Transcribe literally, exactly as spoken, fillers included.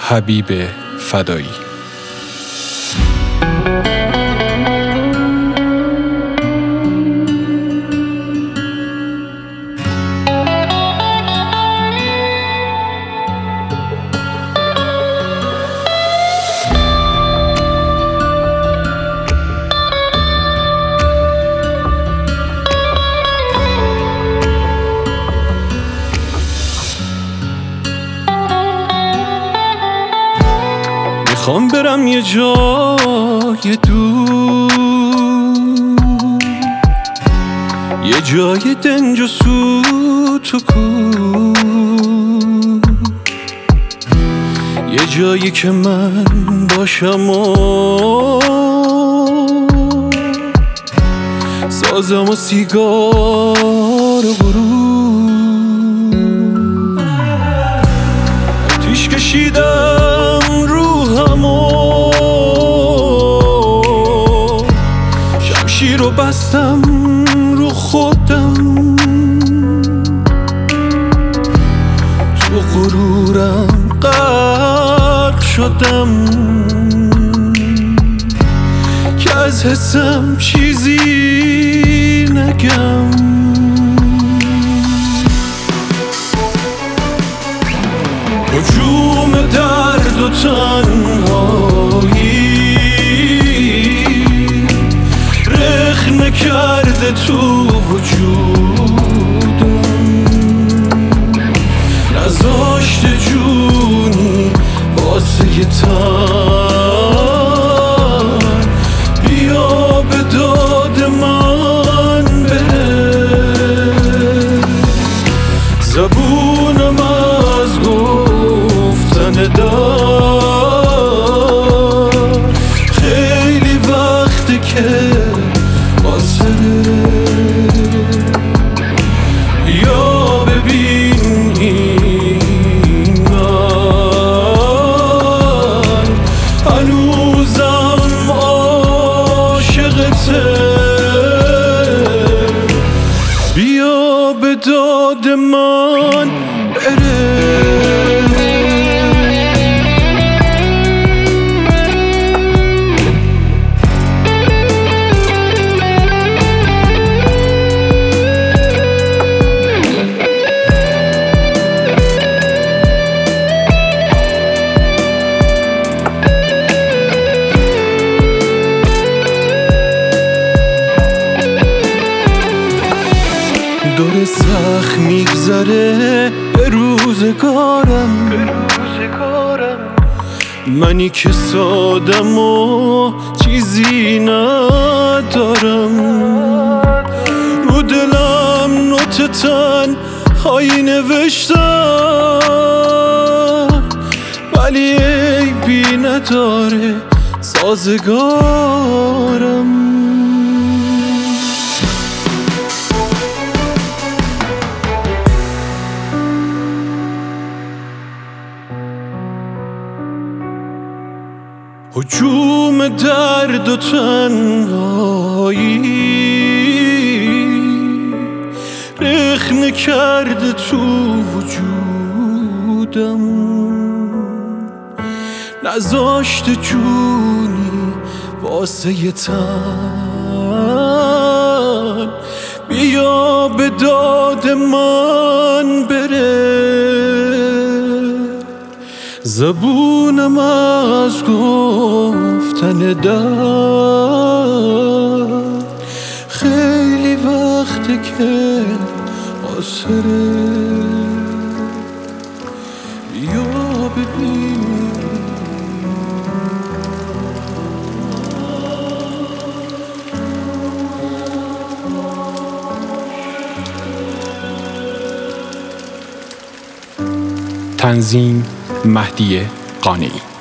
حبیب فدایی. میخوام برم یه جای دور، یه جای دنج و سوت و کور، یه جایی که من باشم و سازم و سیگار و غرور. آتیش کشیدم روحمو، شمشیر رو بستم رو خودم، تو غرورم غرق شدم که از حسم چیزی نگم. هجوم درد و تنهایی رخنه کرده تو وجودم، نذاشته جونی واسه یه تن بیا به داد من بره. زبونم از گفتن دار خیلی وقته که قاصره. یا ببین من هنوزم عاشقته، بیا به داد من بره. دور سخت میگذره به روزگارم، منی که سادم و چیزی ندارم. رو دلم نوت تنهایی نوشتم، ولی عیبی نداره سازگارم. هجوم درد و تنهایی رخنه کرده تو وجودم، نذاشته جونی واسه یه تن بیا به داد من بره. زبونم از گفتن دار خیلی وقته که قاصره. بیا ببین تنظیم مهدی قانعی.